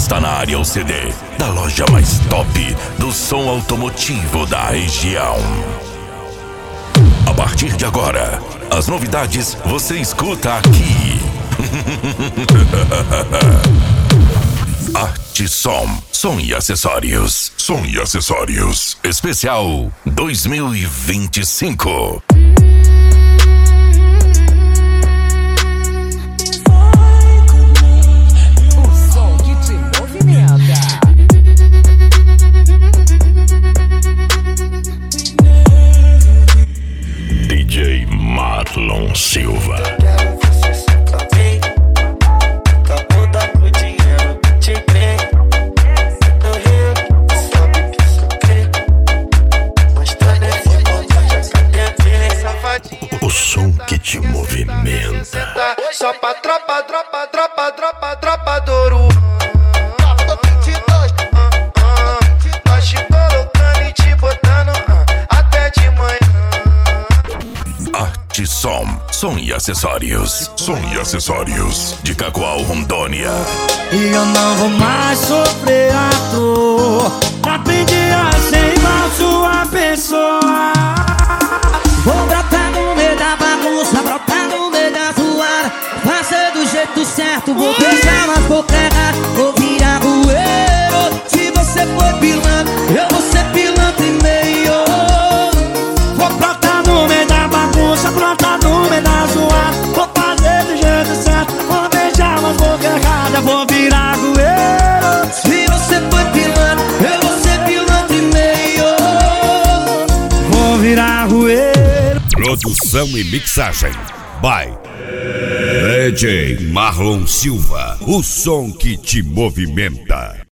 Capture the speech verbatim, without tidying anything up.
Está na área o C D da loja mais top do som automotivo da região. A partir de agora, as novidades você escuta aqui. Arte Som, som e acessórios. Som e acessórios. Especial dois mil e vinte e cinco. D J Marlon Silva. O som que te movimenta. Só pra tropa, tropa, tropa, tropa, tropa do Ouro. Nós te colocando e te botando até de manhã. Arte Som, som e acessórios. Som e acessórios de Cacoal, Rondônia. E eu não vou mais sofrer à toa. Aprendi a ser igual sua pessoa. Vou brotar no meio da bagunça, brotar no meio da zoada. Fazer do jeito certo, vou beijar mas vou errado. Vou virar rueiro. Se você for pilantra, eu vou ser pilantra e meio. Vou brotar no meio da bagunça, brotar no meio da zoada. Vou fazer do jeito certo, vou beijar mas vou errado. Vou virar rueiro. Se você for pilantra, eu vou ser pilantra e meio. Vou virar rueiro. Produção e mixagem by D J Marlon Silva, o som que te movimenta.